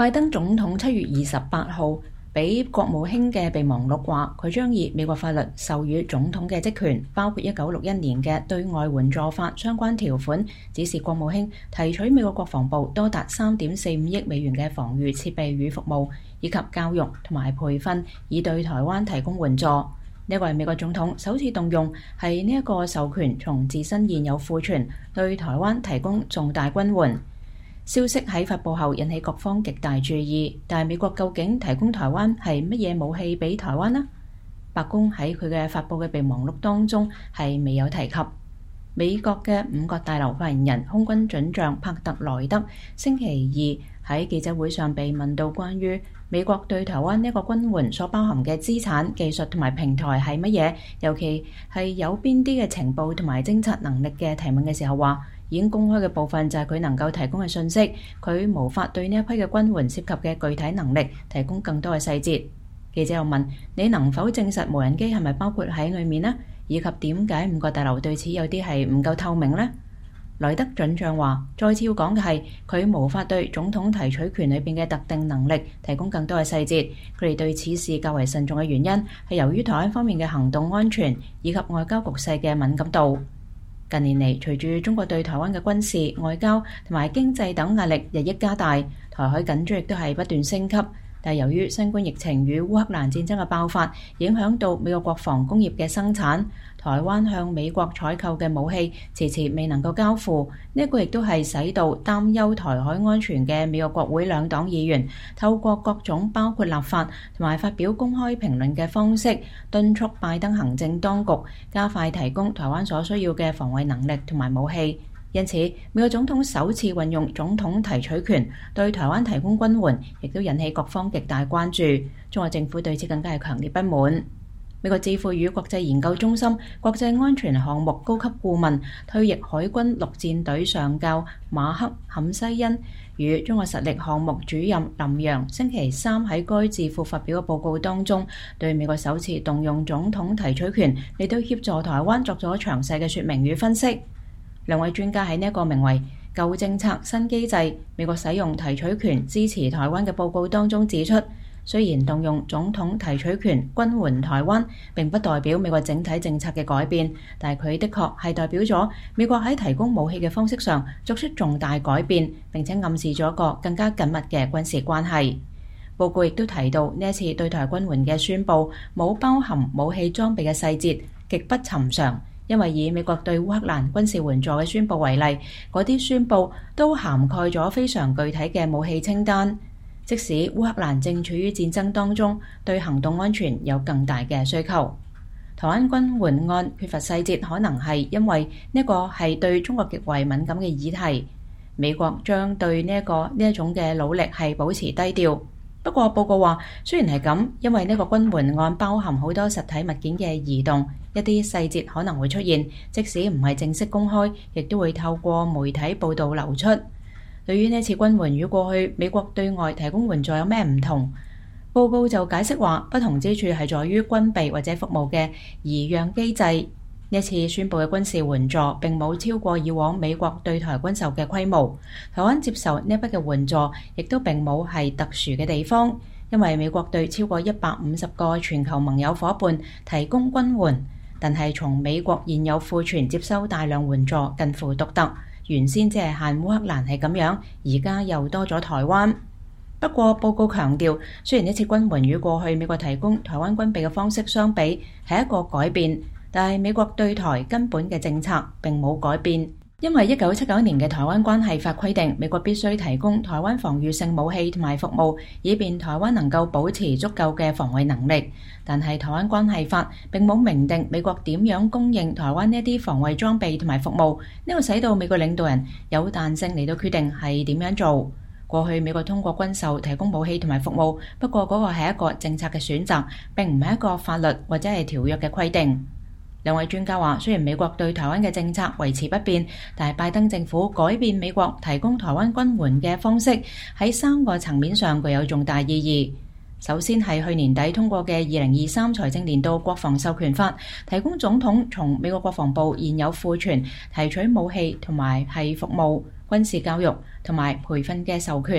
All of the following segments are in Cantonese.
拜登總統7月28號俾國務卿嘅備忘錄話，佢將以美國法律授予總統嘅職權，包括1961年嘅對外援助法相關條款，指示國務卿提取美國國防部多達3.45億美元嘅防禦設備與服務，以及教育同埋培訓，以對台灣提供援助。呢個係美國總統首次動用係呢一個授權，從自身現有庫存對台灣提供重大軍援。消息喺發佈後引起各方極大注意，但係美國究竟提供台灣係乜嘢武器俾台灣呢？白宮喺佢嘅發佈嘅備忘錄當中係未有提及。美國嘅五角大樓發言人空軍准將帕特萊德星期二喺記者會上被問到關於美國對台灣呢一個軍援所包含嘅資產、技術同埋平台係乜嘢，尤其係有邊啲嘅情報同埋偵察能力嘅提問嘅時候，話已經公開嘅部分就係佢能夠提供嘅信息，佢無法對呢一批嘅軍援涉及嘅具體能力提供更多嘅細節。記者又問：你能否證實無人機係咪包括喺裡面呢？以及點解五角大樓對此有啲係唔夠透明呢？萊德准將話：再次要講嘅係佢無法對總統提取權裏邊嘅特定能力提供更多嘅細節。佢哋對此事較為慎重嘅原因係由於台灣方面嘅行動安全以及外交局勢嘅敏感度。近年嚟，隨住中國對台灣嘅軍事、外交同埋經濟等壓力日益加大，台海緊張亦都係不斷升級。但係由於新冠疫情與烏克蘭戰爭嘅爆發，影響到美國國防工業嘅生產，台灣向美國採購嘅武器遲遲未能夠交付。呢一個亦都係使到擔憂台海安全嘅美國國會兩黨議員透過各種包括立法同埋發表公開評論嘅方式，敦促拜登行政當局加快提供台灣所需要嘅防衛能力同埋武器。因此，美國總統首次運用總統提取權對台灣提供軍援，亦都引起各方極大關注。中國政府對此更加係強烈不滿。美國智庫與國際研究中心國際安全項目高級顧問、退役海軍陸戰隊上校馬克坎西恩與中國實力項目主任林洋星期三喺該智庫發表嘅報告當中，對美國首次動用總統提取權嚟對協助台灣作咗詳細嘅說明與分析。兩位專家喺呢一個名為《舊政策新機制：美國使用提取權支持台灣》嘅報告當中指出，雖然動用總統提取權軍援台灣並不代表美國整體政策嘅改變，但係佢的確係代表咗美國喺提供武器嘅方式上作出重大改變，並且暗示咗一個更加緊密嘅軍事關係。報告亦都提到，呢一次對台軍援嘅宣佈冇包含武器裝備嘅細節，極不尋常。因為以美國對烏克蘭軍事援助嘅宣佈為例，嗰啲宣佈都涵蓋咗非常具體嘅武器清單。即使烏克蘭正處於戰爭當中，對行動安全有更大嘅需求。台灣軍援案缺乏細節，可能係因為呢個係對中國極為敏感嘅議題。美國將對呢一種嘅努力係保持低調。不過報告話，雖然係咁，因為呢個軍援案包含好多實體物件嘅移動，一啲細節可能會出現，即使唔係正式公開，亦都會透過媒體報導流出。對於呢次軍援與過去美國對外提供援助有咩唔同，報告就解釋話，不同之處係在於軍備或者服務嘅移讓機制。呢次宣佈嘅軍事援助並冇超過以往美國對台軍售嘅規模，台灣接受呢一筆嘅援助亦都並冇係特殊嘅地方，因為美國對超過150個全球盟友夥伴提供軍援，但係從美國現有庫存接收大量援助近乎獨特，原先只係限烏克蘭係咁樣，而家又多咗台灣。不過報告強調，雖然呢次軍援與過去美國提供台灣軍備嘅方式相比係一個改變，但係美國對台根本嘅政策並冇改變，因為1979年嘅台灣關係法規定，美國必須提供台灣防禦性武器同埋服務，以便台灣能夠保持足夠嘅防衛能力。但係台灣關係法並冇明定美國點樣供應台灣呢啲防衛裝備同埋服務，呢個使到美國領導人有彈性嚟到決定係點樣做。過去美國通過軍售提供武器同埋服務，不過嗰個係一個政策嘅選擇，並唔係一個法律或者係條約嘅規定。兩位專家話，雖然美國對台灣嘅政策維持不變，但係拜登政府改變美國提供台灣軍援嘅方式，喺3個層面上具有重大意義。首先係去年底通過嘅2023財政年度國防授權法，提供總統從美國國防部現有庫存提取武器同埋係服務、軍事教育同埋培訓嘅授權，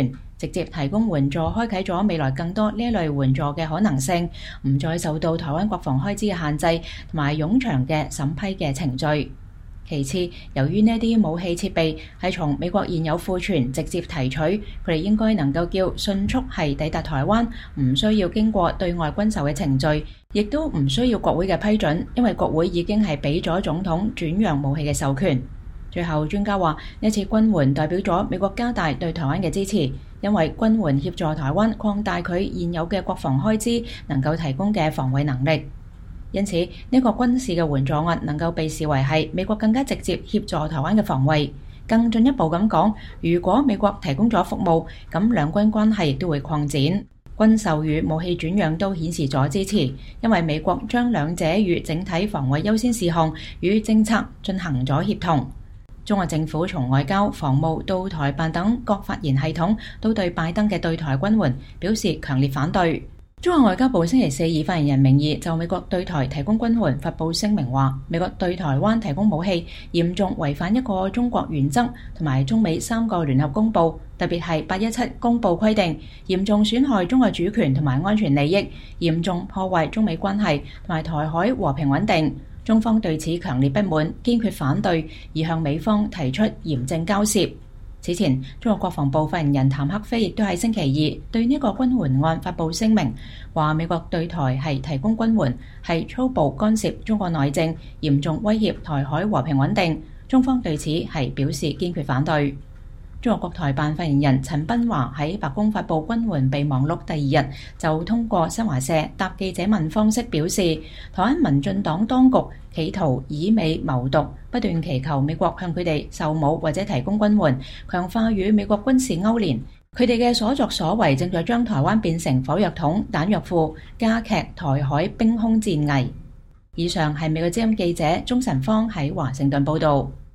直接提供援助開啟咗未來更多呢一類援助嘅可能性，唔再受到台灣國防開支嘅限制同埋冗長嘅審批嘅程序。其次，由於呢啲武器設備係從美國現有庫存直接提取，佢哋應該能夠叫迅速係抵達台灣，唔需要經過對外軍售嘅程序，亦都唔需要國會嘅批准，因為國會已經係俾咗總統轉讓武器嘅授權。最後，專家話呢次軍援代表咗美國加大對台灣嘅支持，因為軍援協助台灣擴大佢現有嘅國防開支能夠提供嘅防衛能力。因此，呢個軍事嘅援助案能夠被視為係美國更加直接協助台灣嘅防衛。更進一步咁講，如果美國提供咗服務，咁兩軍關係亦都會擴展。軍售與武器轉讓都顯示咗支持，因為美國將兩者與整體防衛優先事項與政策進行咗協同。中國政府從外交、防務到台辦等各發言系統都對拜登嘅對台軍援表示強烈反對。中國外交部星期四以發言人名義就美國對台提供軍援發佈聲明話，美國對台灣提供武器嚴重違反一個中國原則同埋中美3個聯合公報，特別係817公報規定，嚴重損害中國主權同埋安全利益，嚴重破壞中美關係同埋台海和平穩定。中方對此強烈不滿，堅決反對，而向美方提出嚴正交涉。此前，中國國防部發言人譚克非亦都喺星期二對呢個軍援案發佈聲明，話美國對台係提供軍援，係粗暴干涉中國內政，嚴重威脅台海和平穩定。中方對此係表示堅決反對。中國國台辦發言人陳斌華喺白宮發佈軍援備忘錄第二日，就通過新華社答記者問方式表示，台灣民進黨當局企圖以美謀獨，不斷祈求美國向佢哋售武或者提供軍援，強化與美國軍事勾連。佢哋嘅所作所為正在將台灣變成火藥桶、彈藥庫，加劇台海兵凶戰危。以上係美國之音記者鍾晨芳喺華盛頓報導。